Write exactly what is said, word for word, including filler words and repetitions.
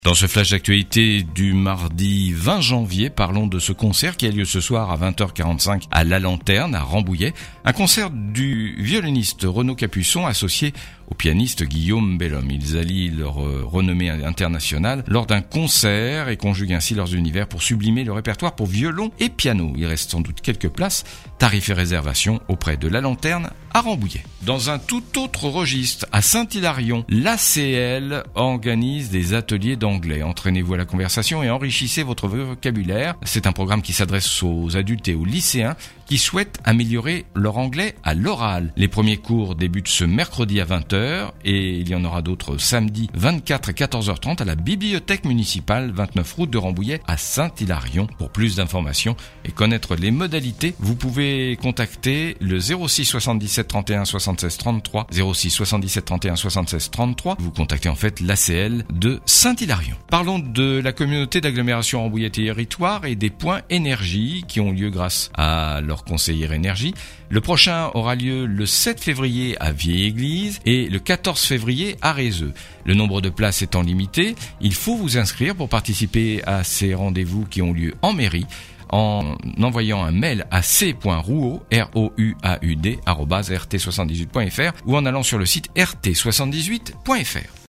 Dans ce flash d'actualité du mardi vingt janvier, parlons de ce concert qui a lieu ce soir à vingt heures quarante-cinq à La Lanterne, à Rambouillet. Un concert du violoniste Renaud Capuçon associé au pianiste Guillaume Bellhomme. Ils allient leur renommée internationale lors d'un concert et conjuguent ainsi leurs univers pour sublimer le répertoire pour violon et piano. Il reste sans doute quelques places, tarifs et réservations auprès de La Lanterne à Rambouillet. Dans un tout autre registre, à Saint-Hilarion, l'A C L organise des ateliers d'anglais. Entraînez-vous à la conversation et enrichissez votre vocabulaire. C'est un programme qui s'adresse aux adultes et aux lycéens qui souhaitent améliorer leur anglais à l'oral. Les premiers cours débutent ce mercredi à vingt heures et il y en aura d'autres samedi vingt-quatre et quatorze heures trente à la bibliothèque municipale vingt-neuf route de Rambouillet à Saint-Hilarion. Pour plus d'informations et connaître les modalités, vous pouvez contacter le zéro six soixante-dix-sept trente et un soixante-seize trente-trois, zéro six soixante-dix-sept trente et un soixante-seize trente-trois. Vous contactez en fait l'A C L de Saint-Hilarion. Parlons de la communauté d'agglomération Rambouillet Territoire et des points énergie qui ont lieu grâce à leur conseillère énergie. Le prochain aura lieu le sept février à Vieille-Église et le quatorze février à Rézeux. Le nombre de places étant limité, il faut vous inscrire pour participer à ces rendez-vous qui ont lieu en mairie en envoyant un mail à c point rouaud, R O U A U D, arobase r t soixante-dix-huit point f r ou en allant sur le site r t soixante-dix-huit point f r.